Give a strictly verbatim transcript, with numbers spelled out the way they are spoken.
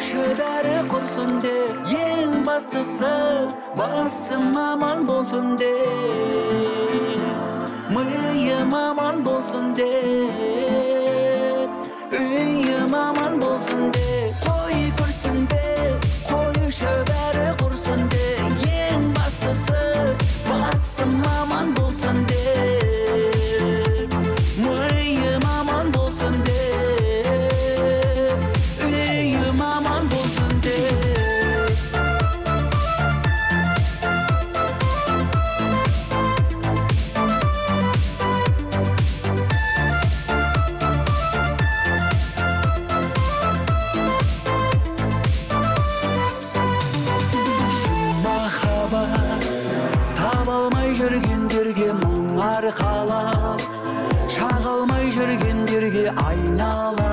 қойшы бәрі құрсын де, ең бастысы басым аман болсын де, миым аман болсын де, үйім аман болсын де. Қой көрсін де, қойшы бәрі құрсын де, ең бастысы басым аман болсын де, миым аман болсын де, үйім аман болсын де. Жүргендерге мұң арқалап, шағылмай жүргендерге айналып,